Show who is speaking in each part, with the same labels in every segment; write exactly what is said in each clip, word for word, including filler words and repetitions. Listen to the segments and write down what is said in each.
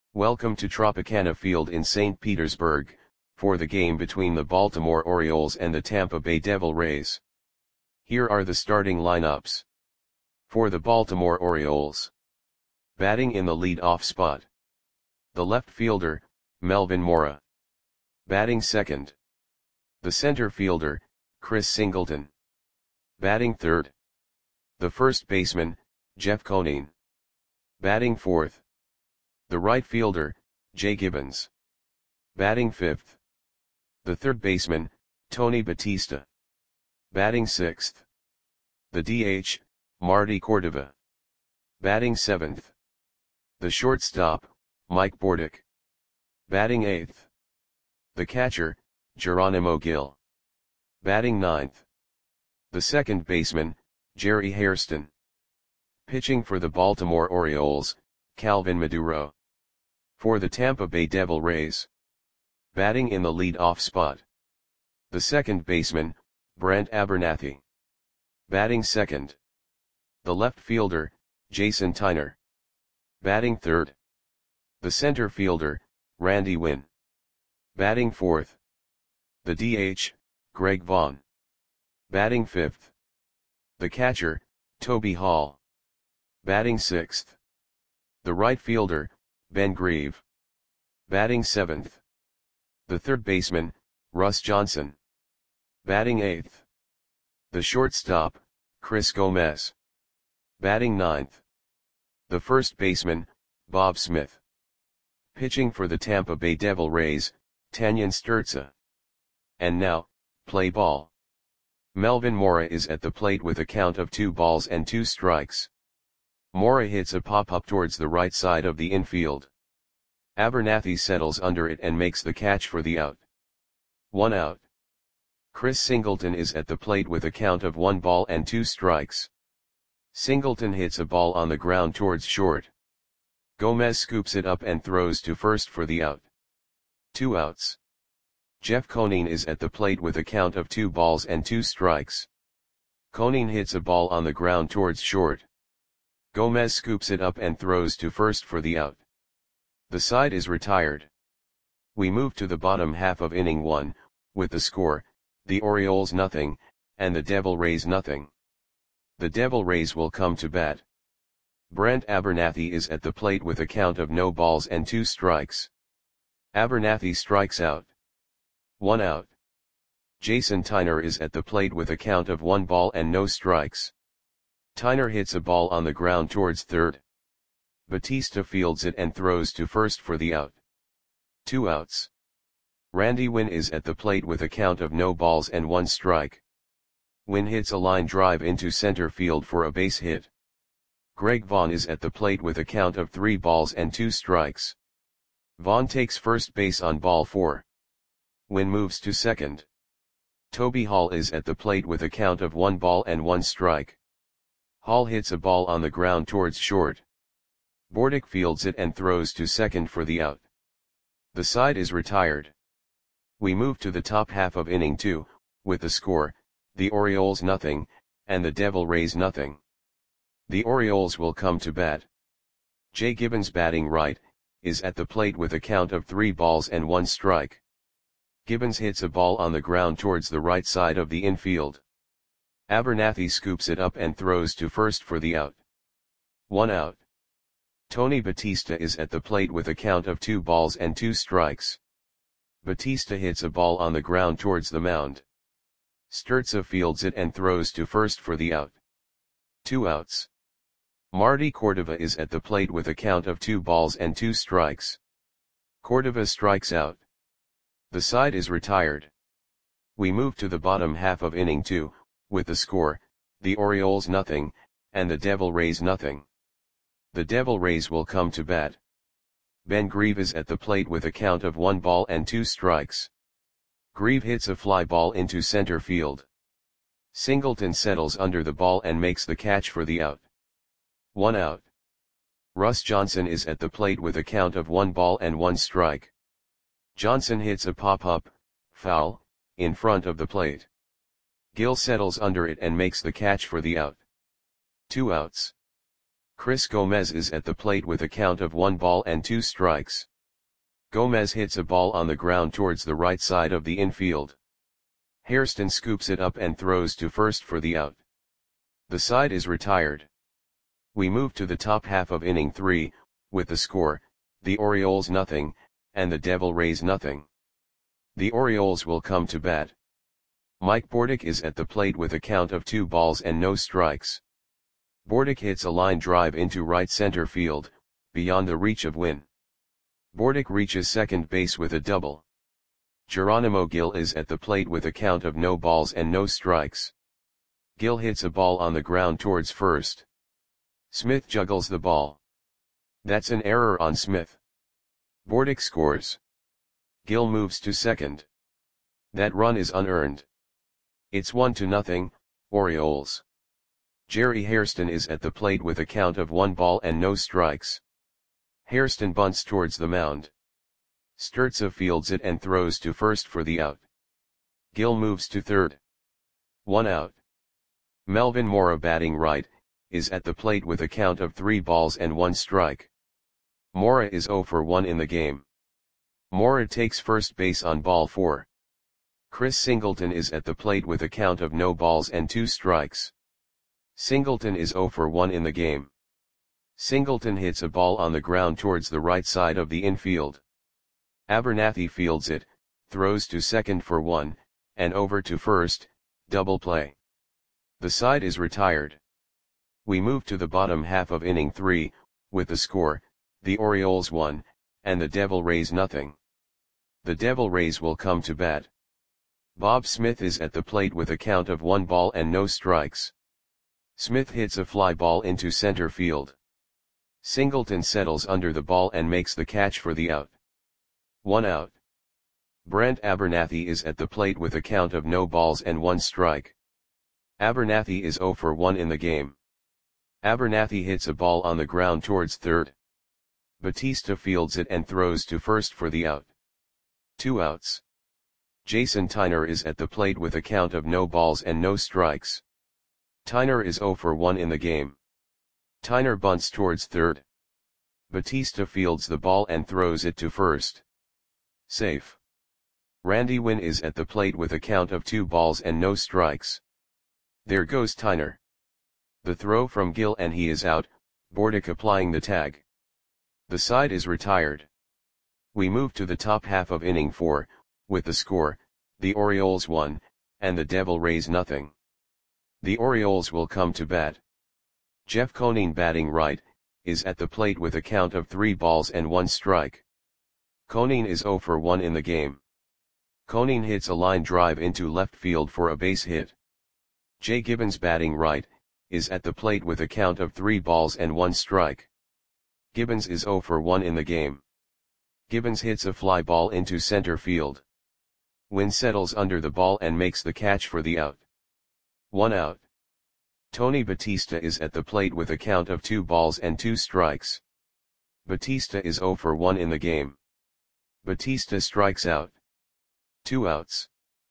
Speaker 1: Welcome to Tropicana Field in Saint Petersburg, for the game between the Baltimore Orioles and the Tampa Bay Devil Rays. Here are the starting lineups. For the Baltimore Orioles. Batting in the lead-off spot. The left fielder, Melvin Mora. Batting second. The center fielder, Chris Singleton. Batting third. The first baseman, Jeff Conine. Batting fourth. The right fielder, Jay Gibbons. Batting fifth. The third baseman, Tony Batista. Batting sixth. The D H, Marty Cordova. Batting seventh. The shortstop, Mike Bordick. Batting eighth. The catcher, Geronimo Gil. Batting ninth. The second baseman, Jerry Hairston. Pitching for the Baltimore Orioles, Calvin Maduro. For the Tampa Bay Devil Rays. Batting in the lead-off spot. The second baseman, Brent Abernathy. Batting second. The left fielder, Jason Tyner. Batting third. The center fielder, Randy Winn. Batting fourth. The D H, Greg Vaughn. Batting fifth. The catcher, Toby Hall. Batting sixth. The right fielder, Ben Grieve. Batting seventh. The third baseman, Russ Johnson. Batting eighth. The shortstop, Chris Gomez. Batting ninth. The first baseman, Bob Smith. Pitching for the Tampa Bay Devil Rays, Tanyan Sturza. And now, play ball. Melvin Mora is at the plate with a count of two balls and two strikes. Mora hits a pop-up towards the right side of the infield. Abernathy settles under it and makes the catch for the out. One out. Chris Singleton is at the plate with a count of one ball and two strikes. Singleton hits a ball on the ground towards short. Gomez scoops it up and throws to first for the out. Two outs. Jeff Conine is at the plate with a count of two balls and two strikes. Conine hits a ball on the ground towards short. Gomez scoops it up and throws to first for the out. The side is retired. We move to the bottom half of inning one, with the score, the Orioles nothing, and the Devil Rays nothing. The Devil Rays will come to bat. Brent Abernathy is at the plate with a count of no balls and two strikes. Abernathy strikes out. One out. Jason Tyner is at the plate with a count of one ball and no strikes. Tyner hits a ball on the ground towards third. Batista fields it and throws to first for the out. Two outs. Randy Winn is at the plate with a count of no balls and one strike. Winn hits a line drive into center field for a base hit. Greg Vaughn is at the plate with a count of three balls and two strikes. Vaughn takes first base on ball four. Winn moves to second. Toby Hall is at the plate with a count of one ball and one strike. Hall hits a ball on the ground towards short. Bordick fields it and throws to second for the out. The side is retired. We move to the top half of inning two, with the score, the Orioles nothing, and the Devil Rays nothing. The Orioles will come to bat. Jay Gibbons batting right, is at the plate with a count of three balls and one strike. Gibbons hits a ball on the ground towards the right side of the infield. Abernathy scoops it up and throws to first for the out. One out. Tony Batista is at the plate with a count of two balls and two strikes. Batista hits a ball on the ground towards the mound. Sturza fields it and throws to first for the out. Two outs. Marty Cordova is at the plate with a count of two balls and two strikes. Cordova strikes out. The side is retired. We move to the bottom half of inning two, with the score, the Orioles nothing, and the Devil Rays nothing. The Devil Rays will come to bat. Ben Grieve is at the plate with a count of one ball and two strikes. Grieve hits a fly ball into center field. Singleton settles under the ball and makes the catch for the out. One out. Russ Johnson is at the plate with a count of one ball and one strike. Johnson hits a pop-up, foul, in front of the plate. Gil settles under it and makes the catch for the out. Two outs. Chris Gomez is at the plate with a count of one ball and two strikes. Gomez hits a ball on the ground towards the right side of the infield. Hairston scoops it up and throws to first for the out. The side is retired. We move to the top half of inning three, with the score, the Orioles nothing, and the Devil Rays nothing. The Orioles will come to bat. Mike Bordick is at the plate with a count of two balls and no strikes. Bordick hits a line drive into right center field, beyond the reach of Wynn. Bordick reaches second base with a double. Geronimo Gil is at the plate with a count of no balls and no strikes. Gil hits a ball on the ground towards first. Smith juggles the ball. That's an error on Smith. Bordick scores. Gil moves to second. That run is unearned. It's one to nothing, Orioles. Jerry Hairston is at the plate with a count of one ball and no strikes. Hairston bunts towards the mound. Sturza fields it and throws to first for the out. Gil moves to third. One out. Melvin Mora, batting right, is at the plate with a count of three balls and one strike. Mora is zero for one in the game. Mora takes first base on ball four. Chris Singleton is at the plate with a count of no balls and two strikes. Singleton is zero for one in the game. Singleton hits a ball on the ground towards the right side of the infield. Abernathy fields it, throws to second for one, and over to first, double play. The side is retired. We move to the bottom half of inning three, with the score, the Orioles one, and the Devil Rays nothing. The Devil Rays will come to bat. Bob Smith is at the plate with a count of one ball and no strikes. Smith hits a fly ball into center field. Singleton settles under the ball and makes the catch for the out. One out. Brent Abernathy is at the plate with a count of no balls and one strike. Abernathy is zero for one in the game. Abernathy hits a ball on the ground towards third. Batista fields it and throws to first for the out. Two outs. Jason Tyner is at the plate with a count of no balls and no strikes. Tyner is zero for one in the game. Tyner bunts towards third. Batista fields the ball and throws it to first. Safe. Randy Wynn is at the plate with a count of two balls and no strikes. There goes Tyner. The throw from Gil and he is out, Bordick applying the tag. The side is retired. We move to the top half of inning four, with the score, the Orioles one, and the Devil Rays nothing. The Orioles will come to bat. Jeff Conine, batting right, is at the plate with a count of three balls and one strike. Conine is zero for one in the game. Conine hits a line drive into left field for a base hit. Jay Gibbons, batting right, is at the plate with a count of three balls and one strike. Gibbons is zero for one in the game. Gibbons hits a fly ball into center field. Wynn settles under the ball and makes the catch for the out. One out. Tony Batista is at the plate with a count of two balls and two strikes. Batista is zero for one in the game. Batista strikes out. Two outs.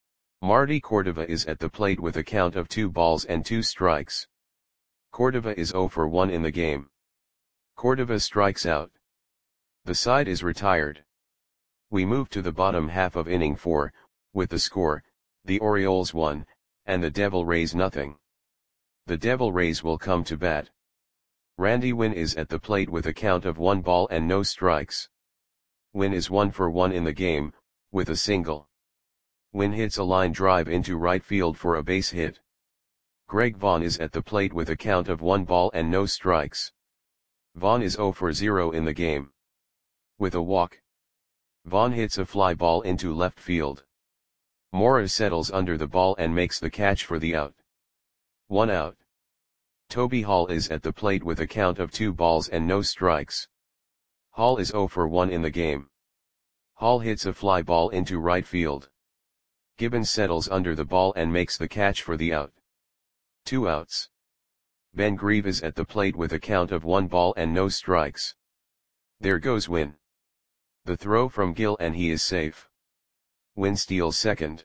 Speaker 1: Marty Cordova is at the plate with a count of two balls and two strikes. Cordova is zero for one in the game. Cordova strikes out. The side is retired. We move to the bottom half of inning four, with the score, the Orioles one, and the Devil Rays nothing. The Devil Rays will come to bat. Randy Wynn is at the plate with a count of one ball and no strikes. Wynn is one for one in the game, with a single. Wynn hits a line drive into right field for a base hit. Greg Vaughn is at the plate with a count of one ball and no strikes. Vaughn is zero for zero in the game. With a walk. Vaughn hits a fly ball into left field. Mora settles under the ball and makes the catch for the out. One out. Toby Hall is at the plate with a count of two balls and no strikes. Hall is zero for one in the game. Hall hits a fly ball into right field. Gibbons settles under the ball and makes the catch for the out. Two outs. Ben Grieve is at the plate with a count of one ball and no strikes. There goes Wynn. The throw from Gil and he is safe. Wynn steals second.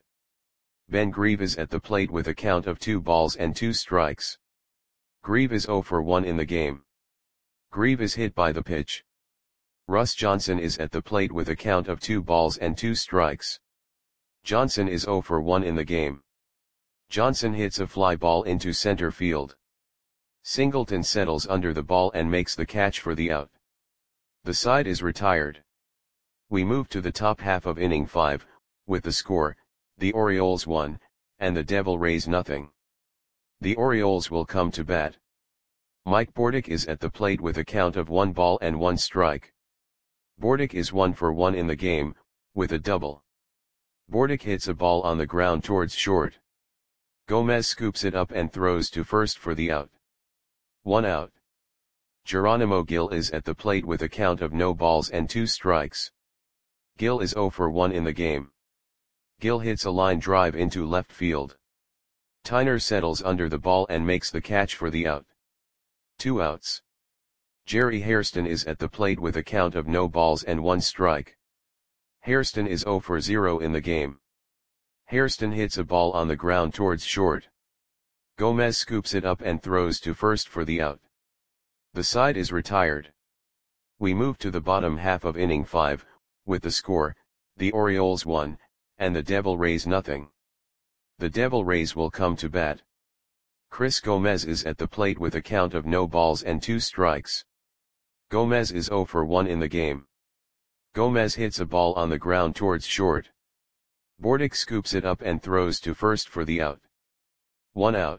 Speaker 1: Ben Grieve is at the plate with a count of two balls and two strikes. Grieve is zero for one in the game. Grieve is hit by the pitch. Russ Johnson is at the plate with a count of two balls and two strikes. Johnson is zero for one in the game. Johnson hits a fly ball into center field. Singleton settles under the ball and makes the catch for the out. The side is retired. We move to the top half of inning five, with the score, the Orioles one, and the Devil Rays nothing. The Orioles will come to bat. Mike Bordick is at the plate with a count of one ball and one strike. Bordick is one for one in the game, with a double. Bordick hits a ball on the ground towards short. Gomez scoops it up and throws to first for the out. One out. Geronimo Gil is at the plate with a count of no balls and two strikes. Gil is zero for one in the game. Gil hits a line drive into left field. Tyner settles under the ball and makes the catch for the out. Two outs. Jerry Hairston is at the plate with a count of no balls and one strike. Hairston is zero for zero in the game. Hairston hits a ball on the ground towards short. Gomez scoops it up and throws to first for the out. The side is retired. We move to the bottom half of inning five, with the score, the Orioles one, and the Devil Rays nothing. The Devil Rays will come to bat. Chris Gomez is at the plate with a count of no balls and two strikes. Gomez is zero for one in the game. Gomez hits a ball on the ground towards short. Bordick scoops it up and throws to first for the out. One out.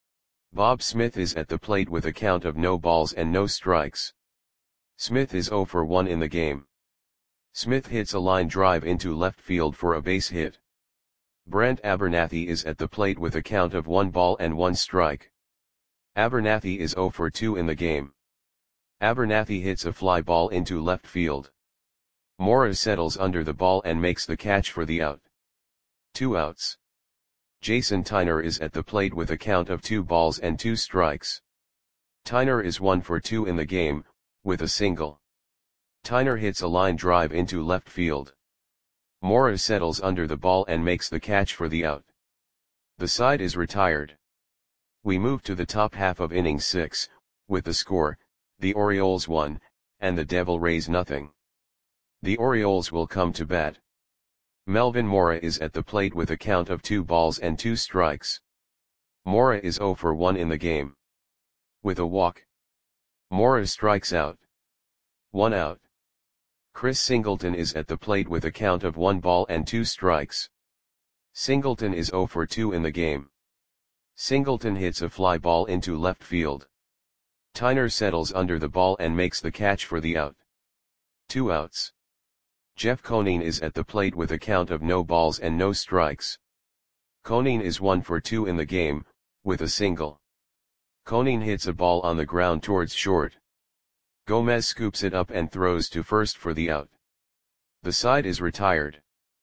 Speaker 1: Bob Smith is at the plate with a count of no balls and no strikes. Smith is zero for one in the game. Smith hits a line drive into left field for a base hit. Brent Abernathy is at the plate with a count of one ball and one strike. Abernathy is zero for two in the game. Abernathy hits a fly ball into left field. Mora settles under the ball and makes the catch for the out. Two outs. Jason Tyner is at the plate with a count of two balls and two strikes. Tyner is one for two in the game, with a single. Tyner hits a line drive into left field. Mora settles under the ball and makes the catch for the out. The side is retired. We move to the top half of inning six, with the score, the Orioles one, and the Devil Rays nothing. The Orioles will come to bat. Melvin Mora is at the plate with a count of two balls and two strikes. Mora is zero for one in the game. With a walk. Mora strikes out. One out. Chris Singleton is at the plate with a count of one ball and two strikes. Singleton is zero for two in the game. Singleton hits a fly ball into left field. Tyner settles under the ball and makes the catch for the out. Two outs. Jeff Conine is at the plate with a count of no balls and no strikes. Conine is one for two in the game, with a single. Conine hits a ball on the ground towards short. Gomez scoops it up and throws to first for the out. The side is retired.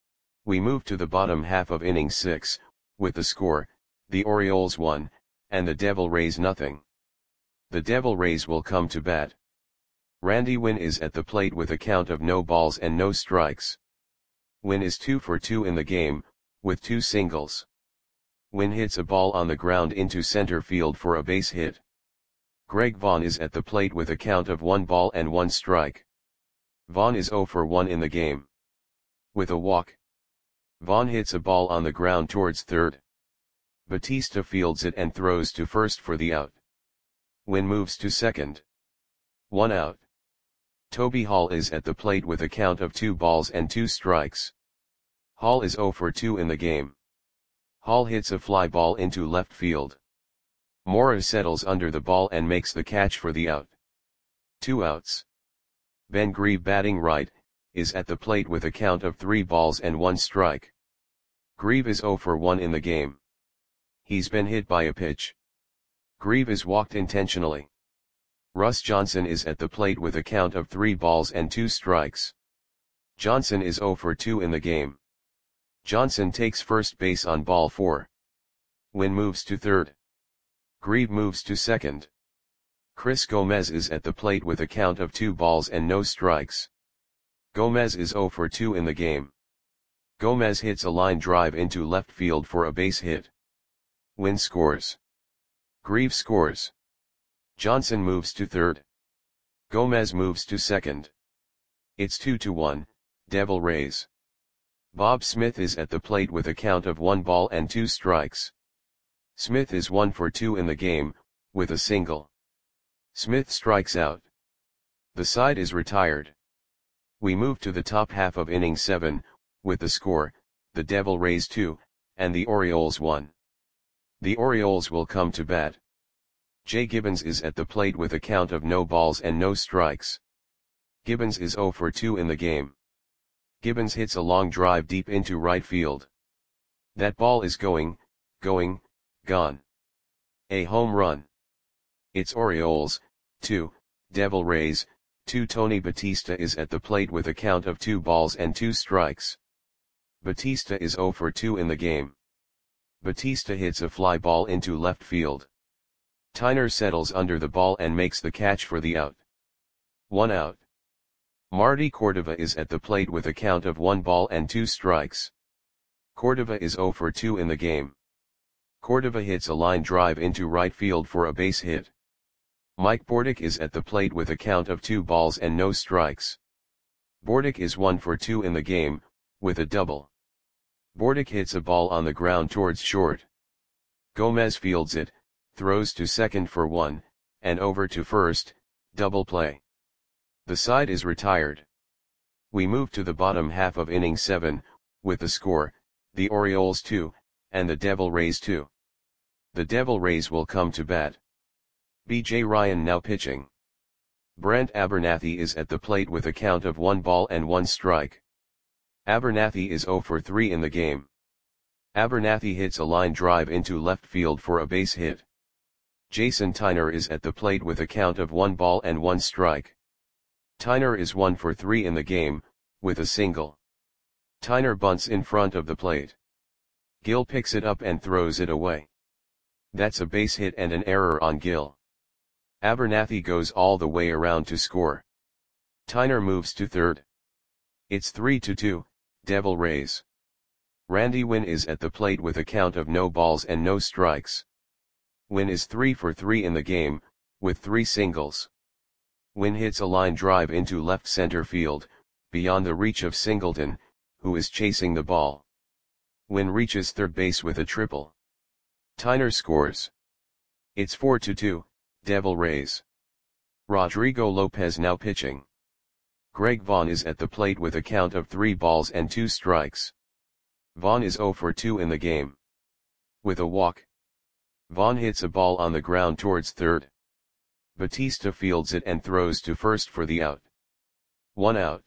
Speaker 1: We move to the bottom half of inning six, with the score, the Orioles one, and the Devil Rays nothing. The Devil Rays will come to bat. Randy Winn is at the plate with a count of no balls and no strikes. Winn is two for two in the game, with two singles. Winn hits a ball on the ground into center field for a base hit. Greg Vaughn is at the plate with a count of one ball and one strike. Vaughn is zero for one in the game. With a walk. Vaughn hits a ball on the ground towards third. Batista fields it and throws to first for the out. Winn moves to second. One out. Toby Hall is at the plate with a count of two balls and two strikes. Hall is zero for two in the game. Hall hits a fly ball into left field. Mora settles under the ball and makes the catch for the out. Two outs. Ben Grieve, batting right, is at the plate with a count of three balls and one strike. Grieve is zero for one in the game. He's been hit by a pitch. Grieve is walked intentionally. Russ Johnson is at the plate with a count of three balls and two strikes. Johnson is zero for two in the game. Johnson takes first base on ball four. Winn moves to third. Grieve moves to second. Chris Gomez is at the plate with a count of two balls and no strikes. Gomez is zero for two in the game. Gomez hits a line drive into left field for a base hit. Winn scores. Grieve scores. Johnson moves to third. Gomez moves to second. It's two to one, Devil Rays. Bob Smith is at the plate with a count of one ball and two strikes. Smith is one for two in the game, with a single. Smith strikes out. The side is retired. We move to the top half of inning seven, with the score, the Devil Rays two, and the Orioles one. The Orioles will come to bat. Jay Gibbons is at the plate with a count of no balls and no strikes. Gibbons is zero for two in the game. Gibbons hits a long drive deep into right field. That ball is going, going, gone. A home run. It's Orioles, two, Devil Rays, two. Tony Batista is at the plate with a count of two balls and two strikes. Batista is zero for two in the game. Batista hits a fly ball into left field. Tyner settles under the ball and makes the catch for the out. One out. Marty Cordova is at the plate with a count of one ball and two strikes. Cordova is zero for two in the game. Cordova hits a line drive into right field for a base hit. Mike Bordick is at the plate with a count of two balls and no strikes. Bordick is one for two in the game, with a double. Bordick hits a ball on the ground towards short. Gomez fields it, throws to second for one, and over to first, double play. The side is retired. We move to the bottom half of inning seven, with the score, the Orioles two, and the Devil Rays two. The Devil Rays will come to bat. B J Ryan now pitching. Brent Abernathy is at the plate with a count of one ball and one strike. Abernathy is zero for three in the game. Abernathy hits a line drive into left field for a base hit. Jason Tyner is at the plate with a count of one ball and one strike. Tyner is one for three in the game, with a single. Tyner bunts in front of the plate. Gill picks it up and throws it away. That's a base hit and an error on Gill. Abernathy goes all the way around to score. Tyner moves to third. It's three to two, Devil Rays. Randy Winn is at the plate with a count of no balls and no strikes. Winn is three for three in the game, with three singles. Winn hits a line drive into left center field, beyond the reach of Singleton, who is chasing the ball. Winn reaches third base with a triple. Tyner scores. It's four to two, Devil Rays. Rodrigo Lopez now pitching. Greg Vaughn is at the plate with a count of three balls and two strikes. Vaughn is zero for two in the game. With a walk. Vaughn hits a ball on the ground towards third. Batista fields it and throws to first for the out. One out.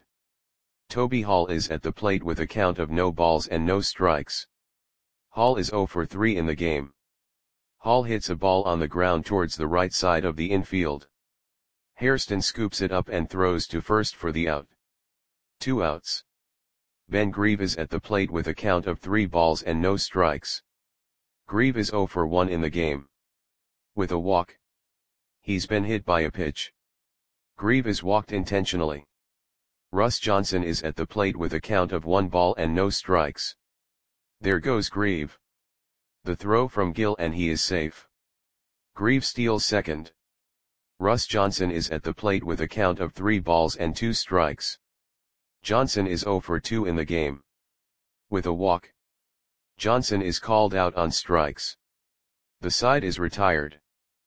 Speaker 1: Toby Hall is at the plate with a count of no balls and no strikes. Hall is zero for three in the game. Hall hits a ball on the ground towards the right side of the infield. Hairston scoops it up and throws to first for the out. Two outs. Ben Grieve is at the plate with a count of three balls and no strikes. Grieve is zero for one in the game. With a walk. He's been hit by a pitch. Grieve is walked intentionally. Russ Johnson is at the plate with a count of one ball and no strikes. There goes Grieve. The throw from Gill and he is safe. Grieve steals second. Russ Johnson is at the plate with a count of three balls and two strikes. Johnson is zero for two in the game. With a walk. Johnson is called out on strikes. The side is retired.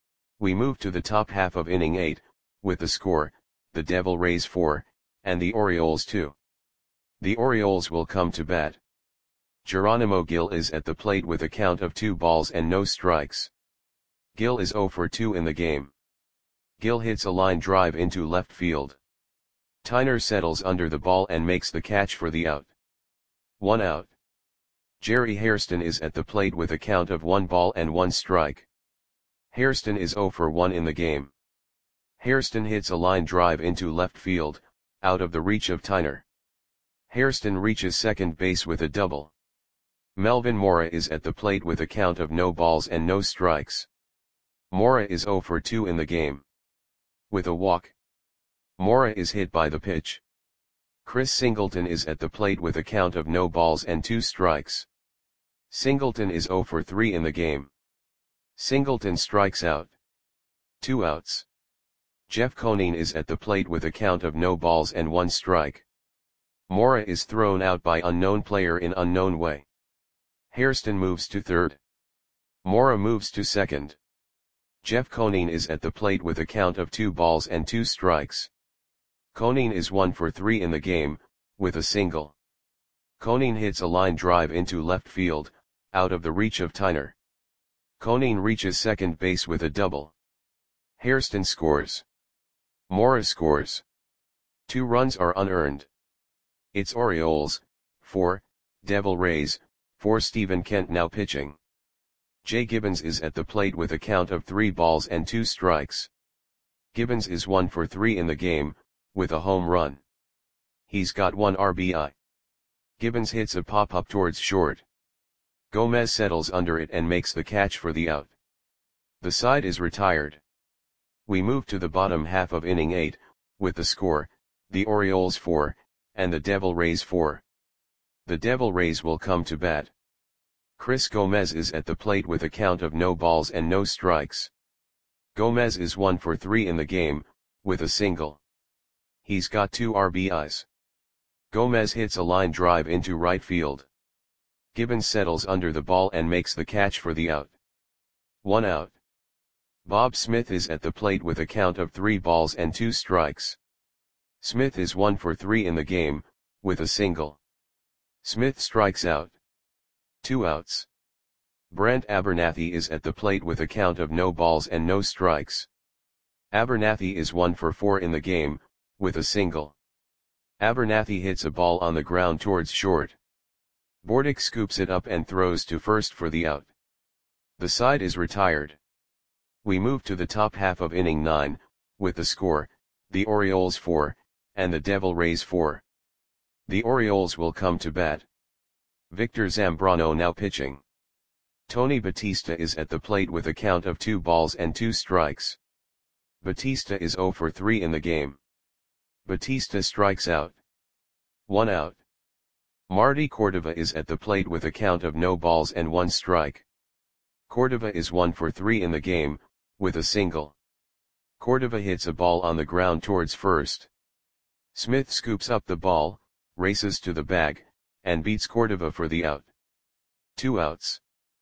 Speaker 1: We move to the top half of inning eight, with the score, the Devil Rays four, and the Orioles two. The Orioles will come to bat. Geronimo Gil is at the plate with a count of two balls and no strikes. Gil is zero for two in the game. Gil hits a line drive into left field. Tyner settles under the ball and makes the catch for the out. One out. Jerry Hairston is at the plate with a count of one ball and one strike. Hairston is zero for one in the game. Hairston hits a line drive into left field, out of the reach of Tyner. Hairston reaches second base with a double. Melvin Mora is at the plate with a count of no balls and no strikes. Mora is zero for two in the game. With a walk. Mora is hit by the pitch. Chris Singleton is at the plate with a count of no balls and two strikes. Singleton is zero for three in the game. Singleton strikes out. Two outs. Jeff Koning is at the plate with a count of no balls and one strike. Mora is thrown out by unknown player in unknown way. Hairston moves to third. Mora moves to second. Jeff Koning is at the plate with a count of two balls and two strikes. Koning is one for three in the game, with a single. Koning hits a line drive into left field, out of the reach of Tyner. Koning reaches second base with a double. Hairston scores. Mora scores. Two runs are unearned. It's Orioles, four, Devil Rays, four. Stephen Kent now pitching. Jay Gibbons is at the plate with a count of three balls and two strikes. Gibbons is one for three in the game, with a home run. He's got one R B I. Gibbons hits a pop-up towards short. Gomez settles under it and makes the catch for the out. The side is retired. We move to the bottom half of inning eight, with the score, the Orioles four, and the Devil Rays four. The Devil Rays will come to bat. Chris Gomez is at the plate with a count of no balls and no strikes. Gomez is one for three in the game, with a single. He's got two R B Is. Gomez hits a line drive into right field. Gibbons settles under the ball and makes the catch for the out. One out. Bob Smith is at the plate with a count of three balls and two strikes. Smith is one for three in the game, with a single. Smith strikes out. Two outs. Brent Abernathy is at the plate with a count of no balls and no strikes. Abernathy is one for four in the game, with a single. Abernathy hits a ball on the ground towards short. Bordick scoops it up and throws to first for the out. The side is retired. We move to the top half of inning nine, with the score, the Orioles four, and the Devil Rays four. The Orioles will come to bat. Victor Zambrano now pitching. Tony Batista is at the plate with a count of two balls and two strikes. Batista is zero for three in the game. Batista strikes out. One out. Marty Cordova is at the plate with a count of no balls and one strike. Cordova is one for three in the game, with a single. Cordova hits a ball on the ground towards first. Smith scoops up the ball, races to the bag, and beats Cordova for the out. Two outs.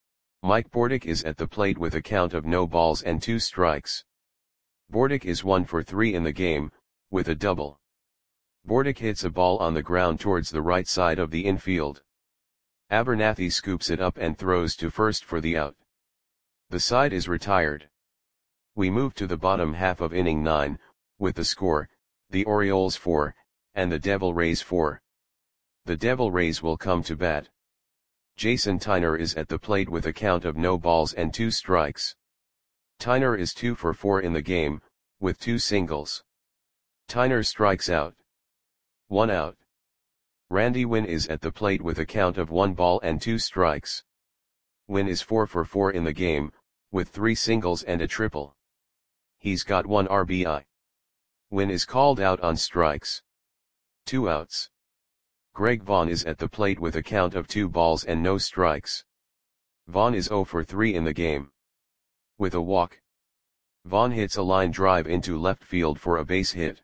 Speaker 1: Mike Bordick is at the plate with a count of no balls and two strikes. Bordick is one for three in the game, with a double. Bordick hits a ball on the ground towards the right side of the infield. Abernathy scoops it up and throws to first for the out. The side is retired. We move to the bottom half of inning nine, with the score, the Orioles four, and the Devil Rays four. The Devil Rays will come to bat. Jason Tyner is at the plate with a count of no balls and two strikes. Tyner is two for four in the game, with two singles. Tyner strikes out. One out. Randy Winn is at the plate with a count of one ball and two strikes. Winn is four for four in the game, with three singles and a triple. He's got one R B I. Winn is called out on strikes. Two outs. Greg Vaughn is at the plate with a count of two balls and no strikes. Vaughn is zero for three in the game. With a walk. Vaughn hits a line drive into left field for a base hit.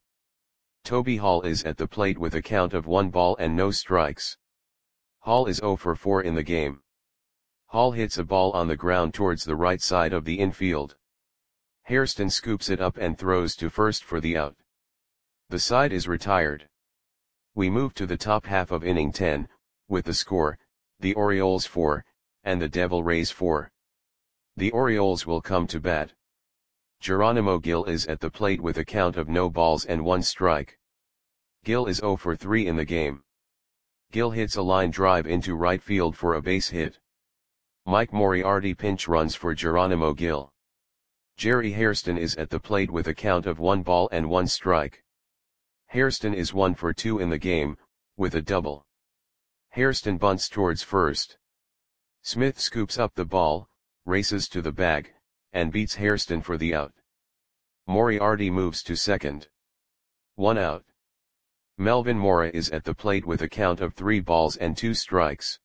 Speaker 1: Toby Hall is at the plate with a count of one ball and no strikes. Hall is zero for four in the game. Hall hits a ball on the ground towards the right side of the infield. Hairston scoops it up and throws to first for the out. The side is retired. We move to the top half of inning ten, with the score, the Orioles four, and the Devil Rays four. The Orioles will come to bat. Geronimo Gil is at the plate with a count of no balls and one strike. Gil is zero for three in the game. Gil hits a line drive into right field for a base hit. Mike Moriarty pinch runs for Geronimo Gil. Jerry Hairston is at the plate with a count of one ball and one strike. Hairston is one for two in the game, with a double. Hairston bunts towards first. Smith scoops up the ball, races to the bag, and beats Hairston for the out. Moriarty moves to second. One out. Melvin Mora is at the plate with a count of three balls and two strikes.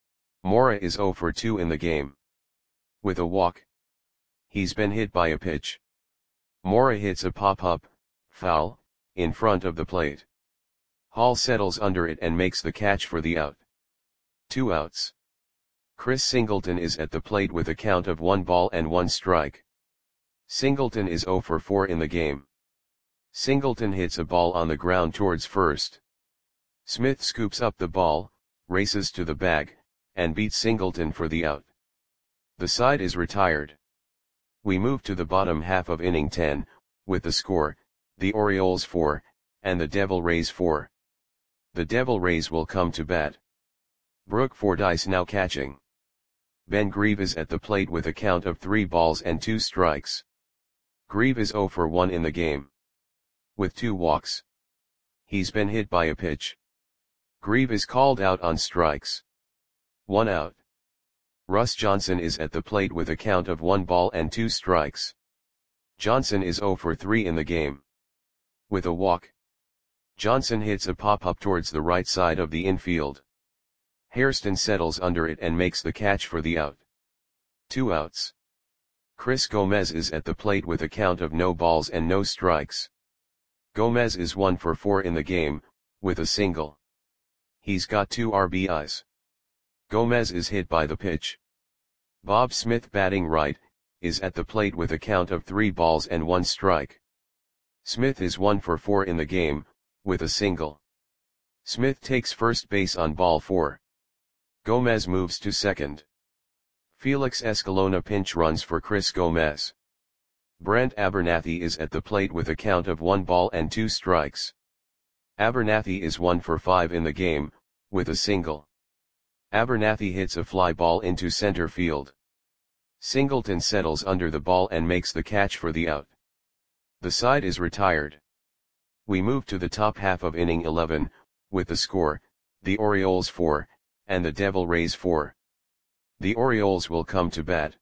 Speaker 1: Mora is zero for two in the game. With a walk. He's been hit by a pitch. Mora hits a pop-up, foul, in front of the plate. Hall settles under it and makes the catch for the out. Two outs. Chris Singleton is at the plate with a count of one ball and one strike. Singleton is zero for four in the game. Singleton hits a ball on the ground towards first. Smith scoops up the ball, races to the bag, and beats Singleton for the out. The side is retired. We move to the bottom half of inning ten, with the score, the Orioles four, and the Devil Rays four. The Devil Rays will come to bat. Brooke Fordyce now catching. Ben Grieve is at the plate with a count of three balls and two strikes. Grieve is zero for one in the game, with two walks. He's been hit by a pitch. Grieve is called out on strikes. One out. Russ Johnson is at the plate with a count of one ball and two strikes. Johnson is zero for three in the game, with a walk. Johnson hits a pop-up towards the right side of the infield. Hairston settles under it and makes the catch for the out. Two outs. Chris Gomez is at the plate with a count of no balls and no strikes. Gomez is one for four in the game, with a single. He's got two R B Is. Gomez is hit by the pitch. Bob Smith, batting right, is at the plate with a count of three balls and one strike. Smith is one for four in the game, with a single. Smith takes first base on ball four. Gomez moves to second. Felix Escalona pinch runs for Chris Gomez. Brent Abernathy is at the plate with a count of one ball and two strikes. Abernathy is one for five in the game, with a single. Abernathy hits a fly ball into center field. Singleton settles under the ball and makes the catch for the out. The side is retired. We move to the top half of inning eleven, with the score, the Orioles four, and the Devil Rays four. The Orioles will come to bat.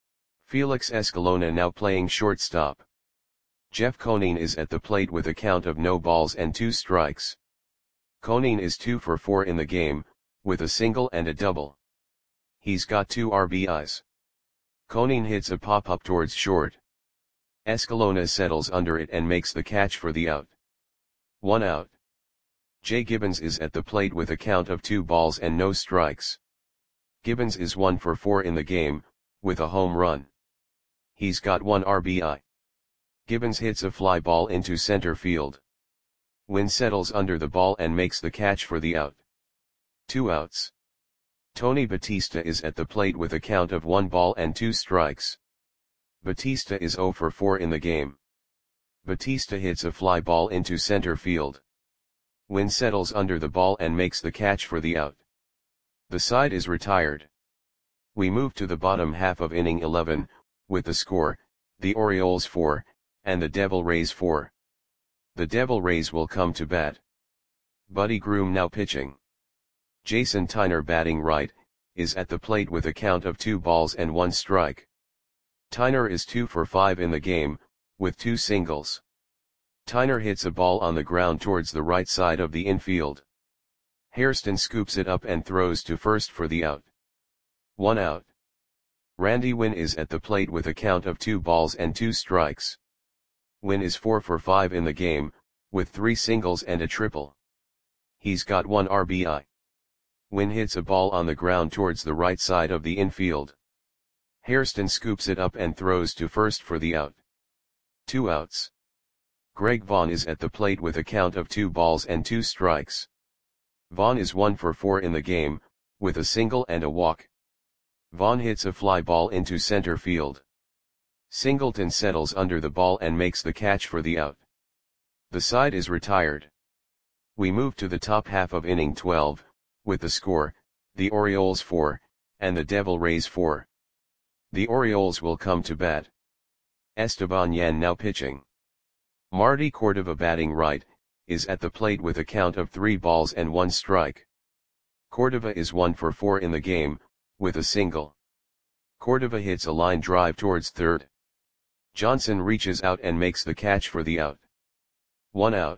Speaker 1: Felix Escalona now playing shortstop. Jeff Conine is at the plate with a count of no balls and two strikes. Conine is two for four in the game, with a single and a double. He's got two R B Is. Conine hits a pop-up towards short. Escalona settles under it and makes the catch for the out. One out. Jay Gibbons is at the plate with a count of two balls and no strikes. Gibbons is one for four in the game, with a home run. He's got one R B I. Gibbons hits a fly ball into center field. Wynn settles under the ball and makes the catch for the out. Two outs. Tony Batista is at the plate with a count of one ball and two strikes. Batista is zero for four in the game. Batista hits a fly ball into center field. Wynn settles under the ball and makes the catch for the out. The side is retired. We move to the bottom half of inning eleven, with the score, the Orioles four, and the Devil Rays four. The Devil Rays will come to bat. Buddy Groom now pitching. Jason Tyner, batting right, is at the plate with a count of two balls and one strike. Tyner is two for five in the game, with two singles. Tyner hits a ball on the ground towards the right side of the infield. Hairston scoops it up and throws to first for the out. One out. Randy Wynn is at the plate with a count of two balls and two strikes. Wynn is four for five in the game, with three singles and a triple. He's got one R B I. Wynn hits a ball on the ground towards the right side of the infield. Hairston scoops it up and throws to first for the out. Two outs. Greg Vaughn is at the plate with a count of two balls and two strikes. Vaughn is one for four in the game, with a single and a walk. Vaughn hits a fly ball into center field. Singleton settles under the ball and makes the catch for the out. The side is retired. We move to the top half of inning twelve, with the score, the Orioles four, and the Devil Rays four. The Orioles will come to bat. Esteban Yan now pitching. Marty Cordova, batting right, is at the plate with a count of three balls and one strike. Cordova is one for four in the game, with a single. Cordova hits a line drive towards third. Johnson reaches out and makes the catch for the out. One out.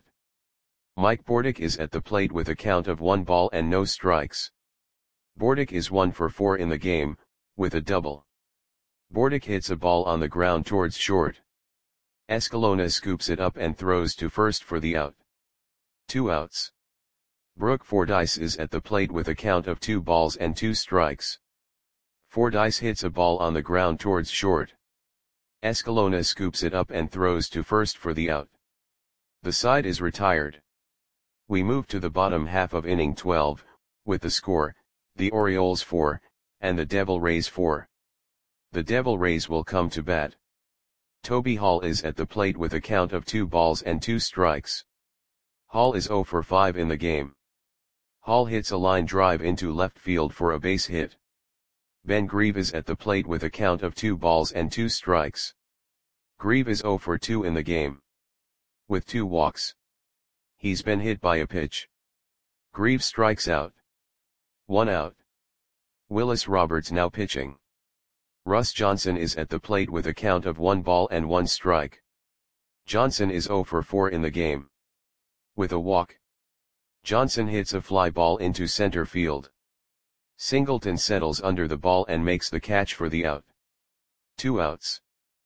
Speaker 1: Mike Bordick is at the plate with a count of one ball and no strikes. Bordick is one for four in the game, with a double. Bordick hits a ball on the ground towards short. Escalona scoops it up and throws to first for the out. Two outs. Brooke Fordyce is at the plate with a count of two balls and two strikes. Fordyce hits a ball on the ground towards short. Escalona scoops it up and throws to first for the out. The side is retired. We move to the bottom half of inning twelve, with the score, the Orioles four, and the Devil Rays four. The Devil Rays will come to bat. Toby Hall is at the plate with a count of two balls and two strikes. Hall is oh for five in the game. Hall hits a line drive into left field for a base hit. Ben Grieve is at the plate with a count of two balls and two strikes. Grieve is oh for two in the game. With two walks. He's been hit by a pitch. Grieve strikes out. One out. Willis Roberts now pitching. Russ Johnson is at the plate with a count of one ball and one strike. Johnson is oh for four in the game. With a walk. Johnson hits a fly ball into center field. Singleton settles under the ball and makes the catch for the out. Two outs.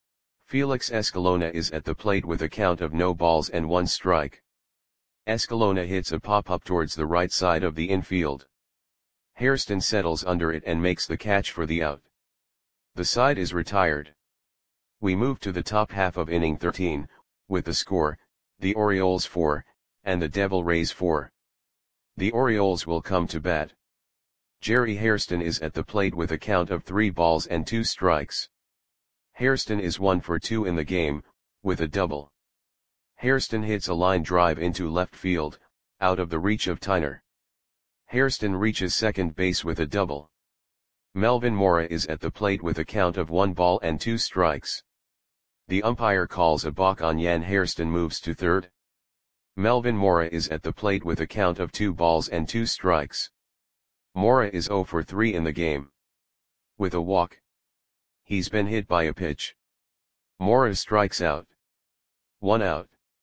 Speaker 1: Felix Escalona is at the plate with a count of no balls and one strike. Escalona hits a pop-up towards the right side of the infield. Hairston settles under it and makes the catch for the out. The side is retired. We move to the top half of inning thirteen, with the score, the Orioles four, and the Devil Rays four. The Orioles will come to bat. Jerry Hairston is at the plate with a count of three balls and two strikes. Hairston is one for two in the game, with a double. Hairston hits a line drive into left field, out of the reach of Tyner. Hairston reaches second base with a double. Melvin Mora is at the plate with a count of one ball and two strikes. The umpire calls a balk on Jan Hairston moves to third. Melvin Mora is at the plate with a count of two balls and two strikes. Mora is oh for three in the game. With a walk. He's been hit by a pitch. Mora strikes out. One out.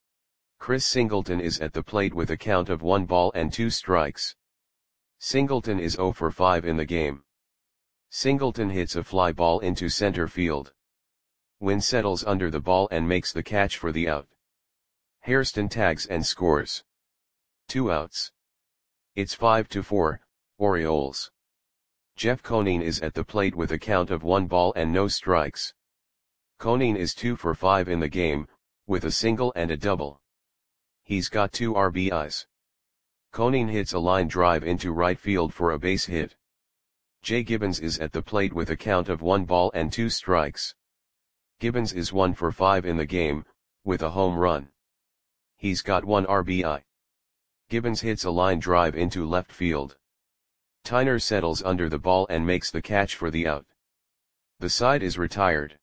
Speaker 1: Chris Singleton is at the plate with a count of one ball and two strikes. Singleton is oh for five in the game. Singleton hits a fly ball into center field. Wynn settles under the ball and makes the catch for the out. Hairston tags and scores. Two outs. It's five to four, Orioles. Jeff Conine is at the plate with a count of one ball and no strikes. Conine is two for five in the game, with a single and a double. He's got two R B Is. Conine hits a line drive into right field for a base hit. Jay Gibbons is at the plate with a count of one ball and two strikes. Gibbons is one for five in the game, with a home run. He's got one R B I. Gibbons hits a line drive into left field. Tyner settles under the ball and makes the catch for the out. The side is retired.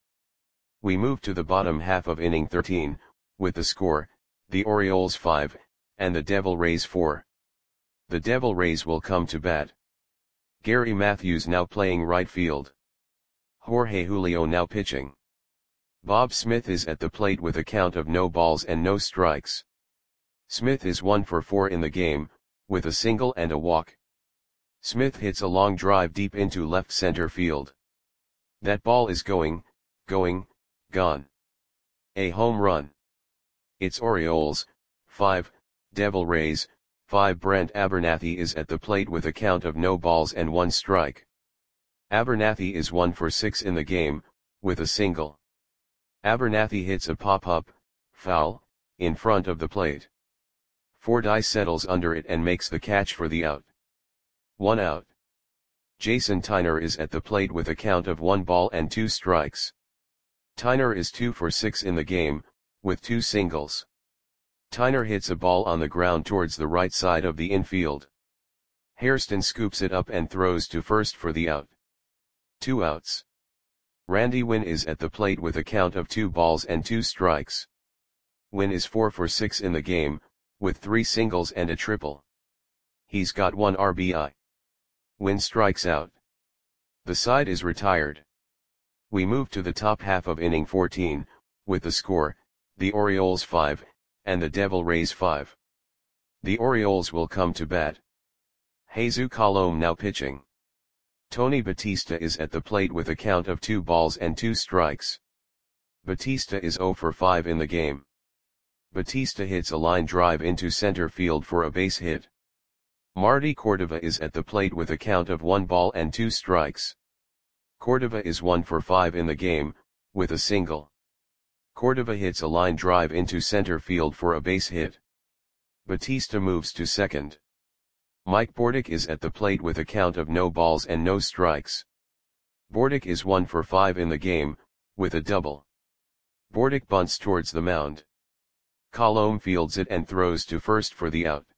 Speaker 1: We move to the bottom half of inning thirteen, with the score, the Orioles five, and the Devil Rays four. The Devil Rays will come to bat. Gary Matthews now playing right field. Jorge Julio now pitching. Bob Smith is at the plate with a count of no balls and no strikes. Smith is one for four in the game, with a single and a walk. Smith hits a long drive deep into left center field. That ball is going, going, gone. A home run. It's Orioles, five, Devil Rays, five. Brent Abernathy is at the plate with a count of no balls and one strike. Abernathy is one for six in the game, with a single. Abernathy hits a pop-up, foul, in front of the plate. Fordyce settles under it and makes the catch for the out. One out. Jason Tyner is at the plate with a count of one ball and two strikes. Tyner is two for six in the game, with two singles. Tyner hits a ball on the ground towards the right side of the infield. Hairston scoops it up and throws to first for the out. Two outs. Randy Wynn is at the plate with a count of two balls and two strikes. Wynn is four for six in the game, with three singles and a triple. He's got one R B I. Wynn strikes out. The side is retired. We move to the top half of inning fourteen, with the score, the Orioles five, and the Devil Rays five. The Orioles will come to bat. Jesus Colome now pitching. Tony Batista is at the plate with a count of two balls and two strikes. Batista is zero for five in the game. Batista hits a line drive into center field for a base hit. Marty Cordova is at the plate with a count of one ball and two strikes. Cordova is one for five in the game, with a single. Cordova hits a line drive into center field for a base hit. Batista moves to second. Mike Bordick is at the plate with a count of no balls and no strikes. Bordick is one for five in the game, with a double. Bordick bunts towards the mound. Colomé fields it and throws to first for the out.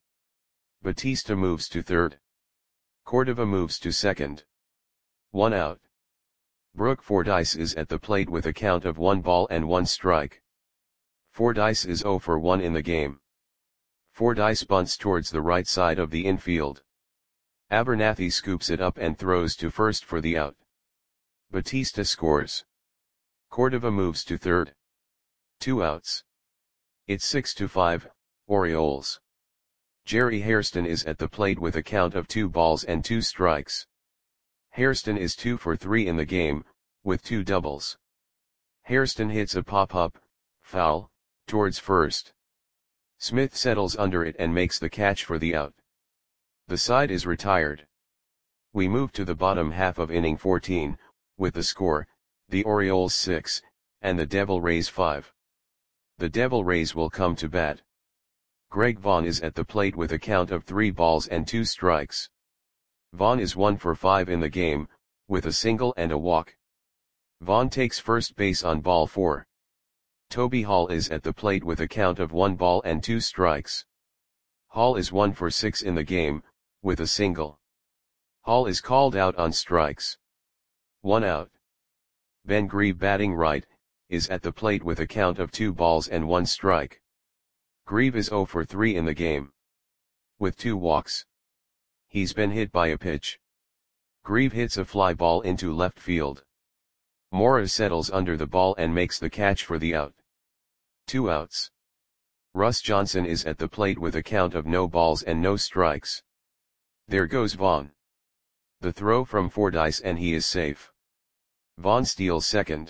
Speaker 1: Batista moves to third. Cordova moves to second. One out. Brooke Fordyce is at the plate with a count of one ball and one strike. Fordyce is zero for one in the game. Fordyce bunts towards the right side of the infield. Abernathy scoops it up and throws to first for the out. Batista scores. Cordova moves to third. Two outs. It's six to five, Orioles. Jerry Hairston is at the plate with a count of two balls and two strikes. Hairston is two for three in the game, with two doubles. Hairston hits a pop-up, foul, towards first. Smith settles under it and makes the catch for the out. The side is retired. We move to the bottom half of inning fourteen, with the score, the Orioles six, and the Devil Rays five. The Devil Rays will come to bat. Greg Vaughn is at the plate with a count of three balls and two strikes. Vaughn is one for five in the game, with a single and a walk. Vaughn takes first base on ball four. Toby Hall is at the plate with a count of one ball and two strikes. Hall is one for six in the game, with a single. Hall is called out on strikes. One out. Ben Grieve, batting right, is at the plate with a count of two balls and one strike. Grieve is zero for three in the game, with two walks. He's been hit by a pitch. Grieve hits a fly ball into left field. Mora settles under the ball and makes the catch for the out. Two outs. Russ Johnson is at the plate with a count of no balls and no strikes. There goes Vaughn. The throw from Fordyce and he is safe. Vaughn steals second.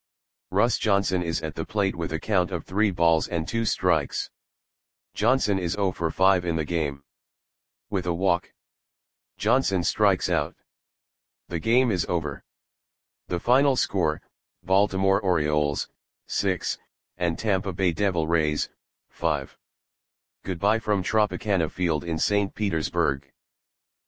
Speaker 1: Russ Johnson is at the plate with a count of three balls and two strikes. Johnson is zero for five in the game, with a walk. Johnson strikes out. The game is over. The final score, Baltimore Orioles, six, and Tampa Bay Devil Rays, five. Goodbye from Tropicana Field in Saint Petersburg.